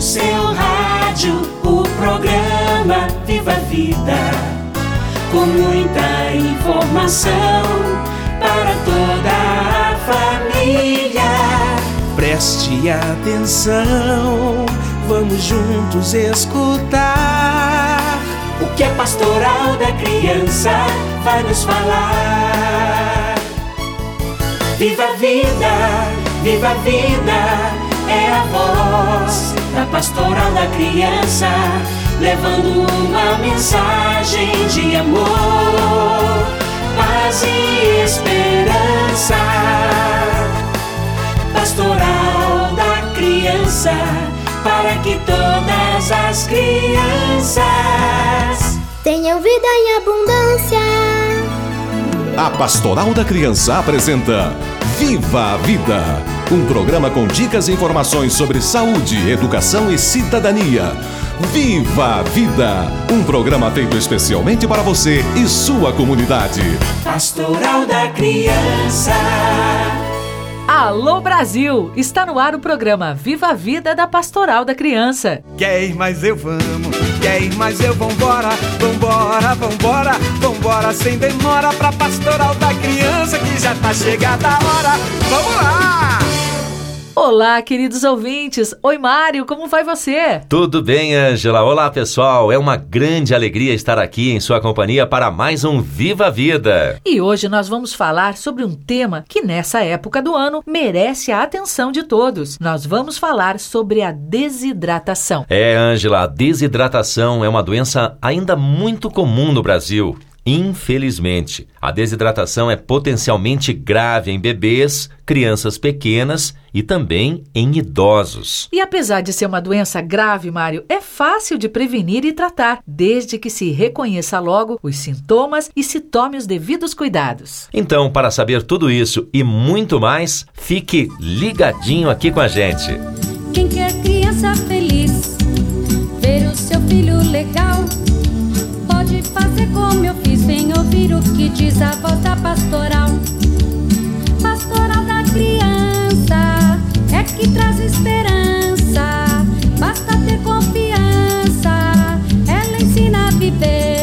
seu rádio, o programa Viva a Vida, com muita informação para toda a família. Preste atenção, vamos juntos escutar o que a Pastoral da Criança vai nos falar. Viva a vida, viva a vida, é a voz da Pastoral da Criança, levando uma mensagem de amor, paz e esperança. Pastoral da Criança, para que todas as crianças tenham vida em abundância. A Pastoral da Criança apresenta Viva a Vida, um programa com dicas e informações sobre saúde, educação e cidadania. Viva a Vida, um programa feito especialmente para você e sua comunidade. Pastoral da Criança. Alô Brasil! Está no ar o programa Viva a Vida da Pastoral da Criança. Quer ir, mas eu vamos. Quer ir, mas eu vambora. Vambora, vambora, vambora sem demora pra Pastoral da Criança, que já tá chegada a hora. Vamos lá! Olá, queridos ouvintes. Oi, Mário, como vai você? Tudo bem, Ângela? Olá, pessoal. É uma grande alegria estar aqui em sua companhia para mais um Viva a Vida. E hoje nós vamos falar sobre um tema que nessa época do ano merece a atenção de todos. Nós vamos falar sobre a desidratação. Ângela, a desidratação é uma doença ainda muito comum no Brasil. Infelizmente, a desidratação é potencialmente grave em bebês, crianças pequenas e também em idosos. E apesar de ser uma doença grave, Mário, é fácil de prevenir e tratar, desde que se reconheça logo os sintomas e se tome os devidos cuidados. Então, para saber tudo isso e muito mais, fique ligadinho aqui com a gente. Quem quer criança feliz, ver o seu filho legal, pode fazer como eu fiz, vem ouvir o que diz a voz da pastoral. Pastoral da Criança é que traz esperança, basta ter confiança, ela ensina a viver.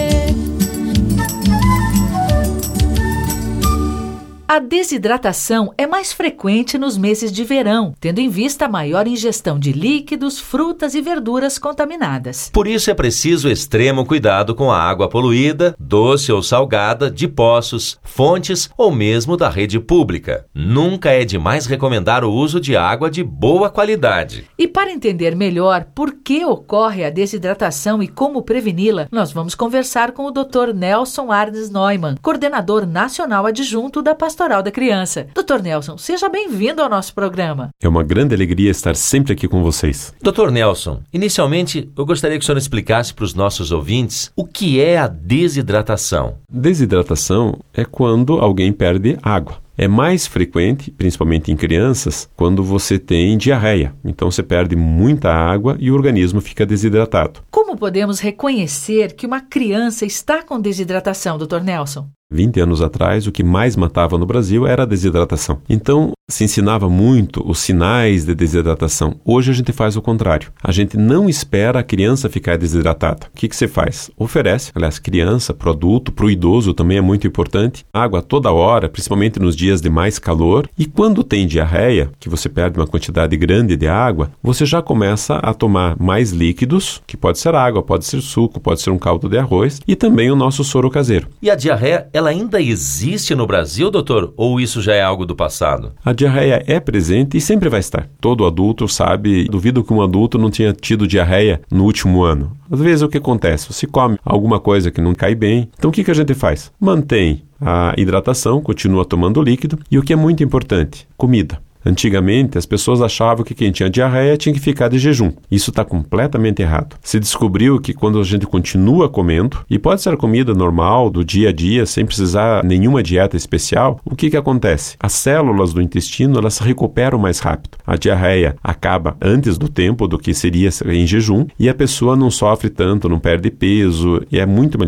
A desidratação é mais frequente nos meses de verão, tendo em vista a maior ingestão de líquidos, frutas e verduras contaminadas. Por isso é preciso extremo cuidado com a água poluída, doce ou salgada, de poços, fontes ou mesmo da rede pública. Nunca é demais recomendar o uso de água de boa qualidade. E para entender melhor por que ocorre a desidratação e como preveni-la, nós vamos conversar com o Dr. Nelson Arnes Neumann, coordenador nacional adjunto da Pastoral da Criança. Dr. Nelson, seja bem-vindo ao nosso programa. É uma grande alegria estar sempre aqui com vocês. Dr. Nelson, inicialmente eu gostaria que o senhor explicasse para os nossos ouvintes o que é a desidratação. Desidratação é quando alguém perde água. É mais frequente, principalmente em crianças, quando você tem diarreia. Então você perde muita água e o organismo fica desidratado. Como podemos reconhecer que uma criança está com desidratação, Dr. Nelson? 20 anos atrás, o que mais matava no Brasil era a desidratação. Então, se ensinava muito os sinais de desidratação. Hoje a gente faz o contrário. A gente não espera a criança ficar desidratada. O que você faz? Oferece, aliás, criança, para o adulto, para o idoso também é muito importante, água toda hora, principalmente nos dias de mais calor. E quando tem diarreia, que você perde uma quantidade grande de água, você já começa a tomar mais líquidos, que pode ser água, pode ser suco, pode ser um caldo de arroz, e também o nosso soro caseiro. E a diarreia, ela ainda existe no Brasil, doutor? Ou isso já é algo do passado? A diarreia é presente e sempre vai estar. Todo adulto sabe, duvido que um adulto não tenha tido diarreia no último ano. Às vezes o que acontece? Você come alguma coisa que não cai bem. Então o que a gente faz? Mantém a hidratação, continua tomando líquido e o que é muito importante, comida. Antigamente, as pessoas achavam que quem tinha diarreia tinha que ficar de jejum. Isso está completamente errado. Se descobriu que quando a gente continua comendo, e pode ser comida normal, do dia a dia, sem precisar nenhuma dieta especial, o que acontece? As células do intestino, elas se recuperam mais rápido. A diarreia acaba antes do tempo do que seria em jejum, e a pessoa não sofre tanto, não perde peso, e é muito melhor.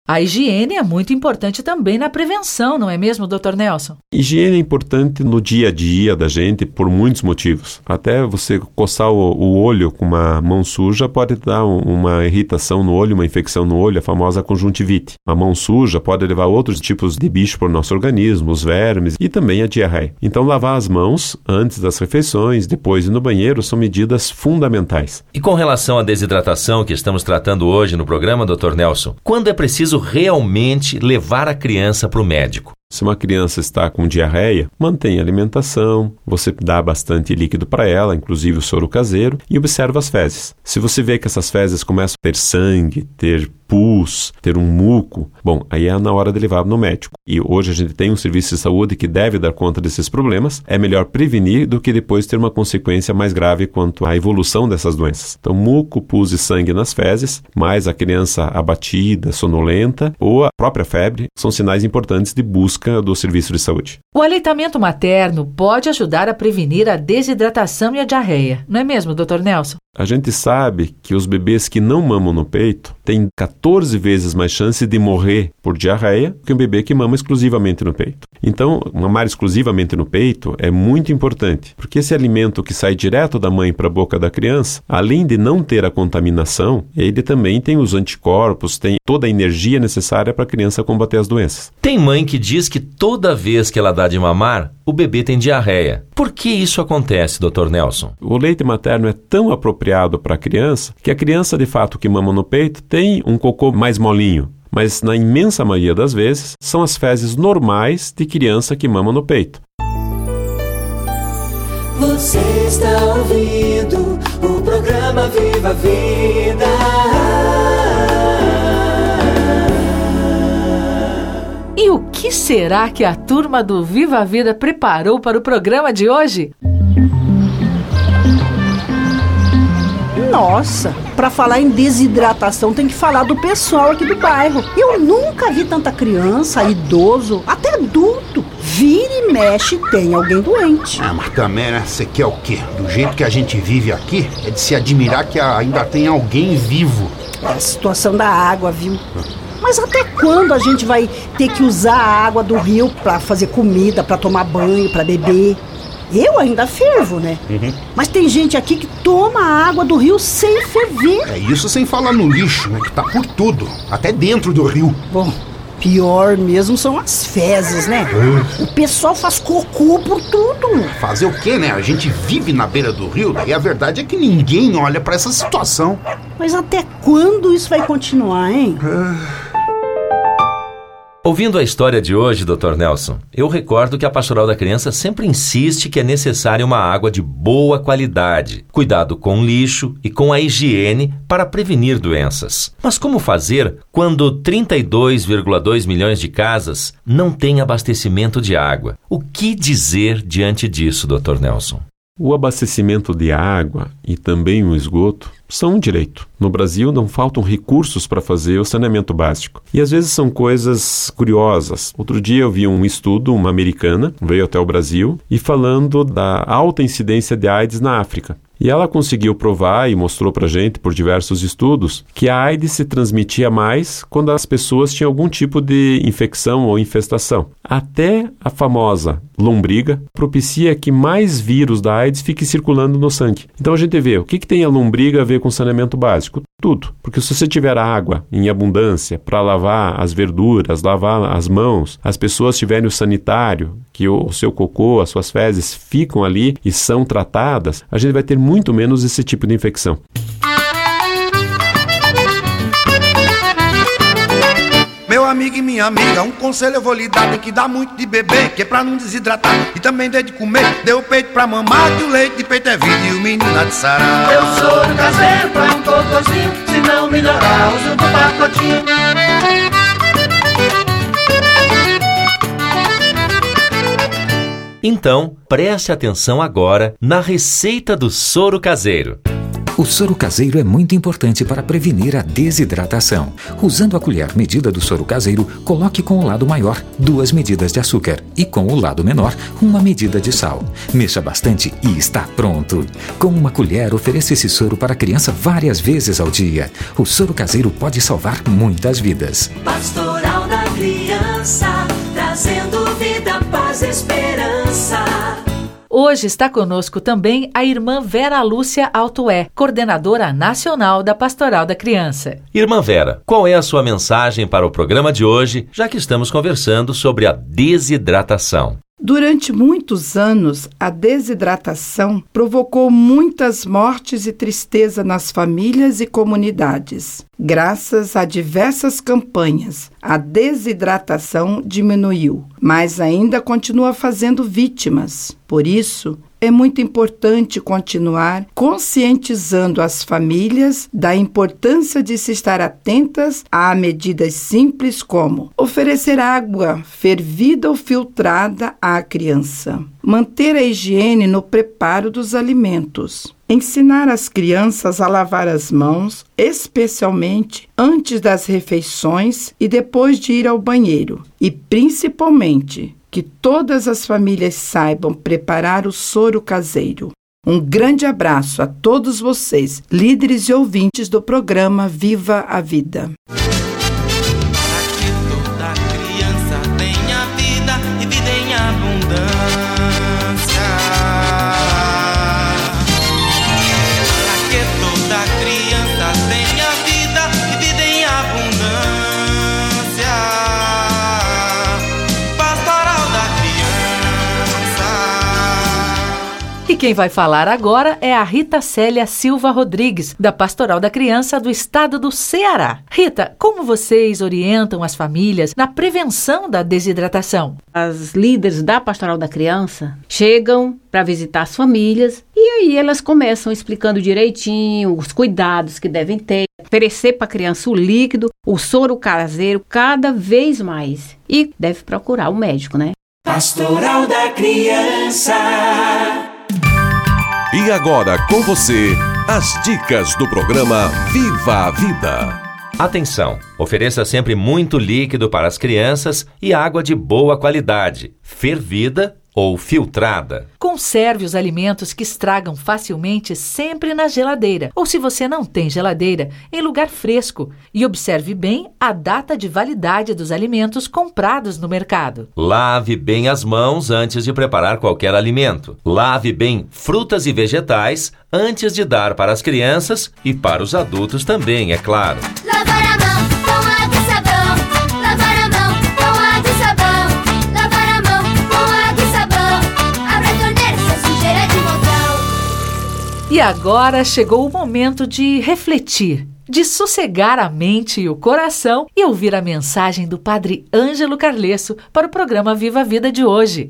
A higiene é muito importante também na prevenção, não é mesmo, Dr. Nelson? Higiene é importante no dia a dia da gente por muitos motivos. Até você coçar o olho com uma mão suja pode dar uma irritação no olho, uma infecção no olho, a famosa conjuntivite. A mão suja pode levar a outros tipos de bicho para o nosso organismo, os vermes e também a diarreia. Então, lavar as mãos antes das refeições, depois ir no banheiro, são medidas fundamentais. E com relação à desidratação que estamos tratando hoje no programa, Dr. Nelson, quando é preciso realmente levar a criança para o médico? Se uma criança está com diarreia, mantenha a alimentação, você dá bastante líquido para ela, inclusive o soro caseiro, e observa as fezes. Se você vê que essas fezes começam a ter sangue, ter pus, ter um muco, bom, aí é na hora de levar no médico. E hoje a gente tem um serviço de saúde que deve dar conta desses problemas. É melhor prevenir do que depois ter uma consequência mais grave quanto à evolução dessas doenças. Então, muco, pus e sangue nas fezes, mais a criança abatida, sonolenta ou a própria febre, são sinais importantes de busca do serviço de saúde. O aleitamento materno pode ajudar a prevenir a desidratação e a diarreia, não é mesmo, Dr. Nelson? A gente sabe que os bebês que não mamam no peito têm 14 vezes mais chance de morrer por diarreia que um bebê que mama exclusivamente no peito. Então, mamar exclusivamente no peito é muito importante, porque esse alimento que sai direto da mãe para a boca da criança, além de não ter a contaminação, ele também tem os anticorpos, tem toda a energia necessária para a criança combater as doenças. Tem mãe que diz que toda vez que ela dá de mamar, o bebê tem diarreia. Por que isso acontece, Dr. Nelson? O leite materno é tão apropriado para a criança que a criança, de fato, que mama no peito tem um cocô mais molinho. Mas, na imensa maioria das vezes, são as fezes normais de criança que mama no peito. Você está ouvindo o programa Viva a Vida. E o que será que a turma do Viva a Vida preparou para o programa de hoje? Nossa, para falar em desidratação tem que falar do pessoal aqui do bairro. Eu nunca vi tanta criança, idoso, até adulto. Vira e mexe tem alguém doente. Mas também, né? Você quer o quê? Do jeito que a gente vive aqui, é de se admirar que ainda tem alguém vivo. É a situação da água, viu? Mas até quando a gente vai ter que usar a água do rio para fazer comida, para tomar banho, para beber? Eu ainda fervo, né? Mas tem gente aqui que toma a água do rio sem ferver. É isso sem falar no lixo, né? Que tá por tudo, até dentro do rio. Bom, pior mesmo são as fezes, né? O pessoal faz cocô por tudo. Fazer o quê, né? A gente vive na beira do rio, daí a verdade é que ninguém olha pra essa situação. Mas até quando isso vai continuar, hein? Ouvindo a história de hoje, Dr. Nelson, eu recordo que a Pastoral da Criança sempre insiste que é necessária uma água de boa qualidade, cuidado com o lixo e com a higiene para prevenir doenças. Mas como fazer quando 32,2 milhões de casas não têm abastecimento de água? O que dizer diante disso, Dr. Nelson? O abastecimento de água e também o esgoto são um direito. No Brasil não faltam recursos para fazer o saneamento básico. E às vezes são coisas curiosas. Outro dia eu vi um estudo, uma americana, veio até o Brasil, e falando da alta incidência de AIDS na África. E ela conseguiu provar e mostrou pra gente, por diversos estudos, que a AIDS se transmitia mais quando as pessoas tinham algum tipo de infecção ou infestação. Até a famosa lombriga propicia que mais vírus da AIDS fique circulando no sangue. Então a gente vê, o que tem a lombriga a ver com saneamento básico? Tudo. Porque se você tiver água em abundância para lavar as verduras, lavar as mãos, as pessoas tiverem o sanitário, que o seu cocô, as suas fezes ficam ali e são tratadas, a gente vai ter muito menos esse tipo de infecção. Meu amigo e minha amiga, um conselho eu vou lhe dar. Tem que dar muito de beber, que é pra não desidratar. E também dê de comer, dê o peito pra mamar, que o leite de peito é vida e o menino há de sarar. Eu sou do caseiro pra um cocôzinho, se não melhorar uso do pacotinho. Então, preste atenção agora na receita do soro caseiro. O soro caseiro é muito importante para prevenir a desidratação. Usando a colher medida do soro caseiro, coloque com o lado maior 2 medidas de açúcar e com o lado menor 1 medida de sal. Mexa bastante e está pronto. Com uma colher, ofereça esse soro para a criança várias vezes ao dia. O soro caseiro pode salvar muitas vidas. Pastoral da Criança, trazendo vida, paz e esperança. Hoje está conosco também a irmã Vera Lúcia Altué, coordenadora nacional da Pastoral da Criança. Irmã Vera, qual é a sua mensagem para o programa de hoje, já que estamos conversando sobre a desidratação? Durante muitos anos, a desidratação provocou muitas mortes e tristeza nas famílias e comunidades. Graças a diversas campanhas, a desidratação diminuiu, mas ainda continua fazendo vítimas. Por isso, é muito importante continuar conscientizando as famílias da importância de se estar atentas a medidas simples como oferecer água fervida ou filtrada à criança, manter a higiene no preparo dos alimentos, ensinar as crianças a lavar as mãos, especialmente antes das refeições e depois de ir ao banheiro, e principalmente que todas as famílias saibam preparar o soro caseiro. Um grande abraço a todos vocês, líderes e ouvintes do programa Viva a Vida. Para que toda criança tenha vida e vida em abundância. Para que toda criança tenha vida e vida em abundância. E quem vai falar agora é a Rita Célia Silva Rodrigues, da Pastoral da Criança do Estado do Ceará. Rita, como vocês orientam as famílias na prevenção da desidratação? As líderes da Pastoral da Criança chegam para visitar as famílias e aí elas começam explicando direitinho os cuidados que devem ter, oferecer para a criança o líquido, o soro caseiro cada vez mais. E deve procurar o médico, né? Pastoral da Criança. E agora com você, as dicas do programa Viva a Vida. Atenção! Ofereça sempre muito líquido para as crianças e água de boa qualidade, fervida ou filtrada. Conserve os alimentos que estragam facilmente sempre na geladeira, ou se você não tem geladeira, em lugar fresco. E observe bem a data de validade dos alimentos comprados no mercado. Lave bem as mãos antes de preparar qualquer alimento. Lave bem frutas e vegetais antes de dar para as crianças e para os adultos também, é claro. Lavar a mão com água e sabão. Lavar a mão com água e sabão. Lavar a mão com água e sabão. Abra a torneira se a sujeira de montão. E agora chegou o momento de refletir, de sossegar a mente e o coração e ouvir a mensagem do Padre Ângelo Carlesso para o programa Viva a Vida de hoje.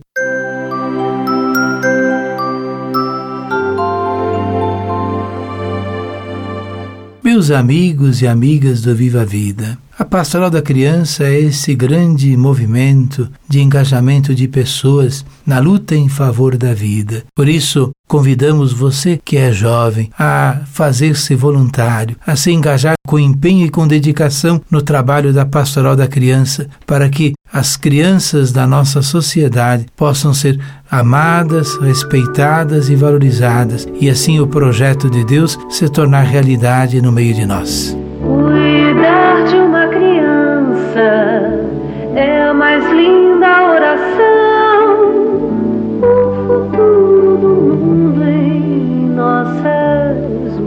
Meus amigos e amigas do Viva a Vida, a Pastoral da Criança é esse grande movimento de engajamento de pessoas na luta em favor da vida. Por isso, convidamos você que é jovem a fazer-se voluntário, a se engajar com empenho e com dedicação no trabalho da Pastoral da Criança, para que as crianças da nossa sociedade possam ser amadas, respeitadas e valorizadas, e assim o projeto de Deus se tornar realidade no meio de nós. Cuidar de uma criança é a mais linda oração. O futuro do mundo em nossas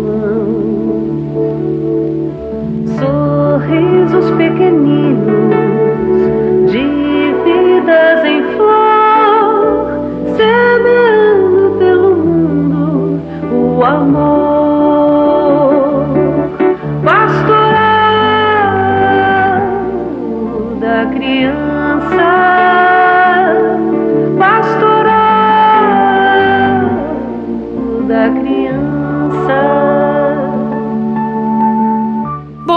mãos. Sorrisos pequeninos de vidas em flor, semeando pelo mundo o amor.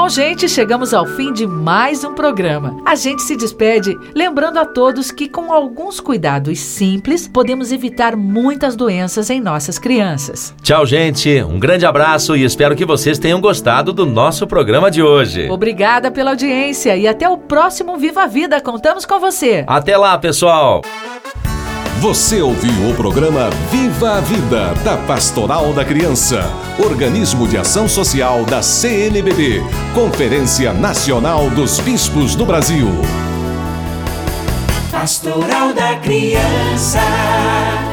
Bom, gente, chegamos ao fim de mais um programa. A gente se despede lembrando a todos que com alguns cuidados simples podemos evitar muitas doenças em nossas crianças. Tchau, gente. Um grande abraço e espero que vocês tenham gostado do nosso programa de hoje. Obrigada pela audiência e até o próximo Viva a Vida. Contamos com você. Até lá, pessoal. Você ouviu o programa Viva a Vida, da Pastoral da Criança, organismo de ação social da CNBB, Conferência Nacional dos Bispos do Brasil. Pastoral da Criança.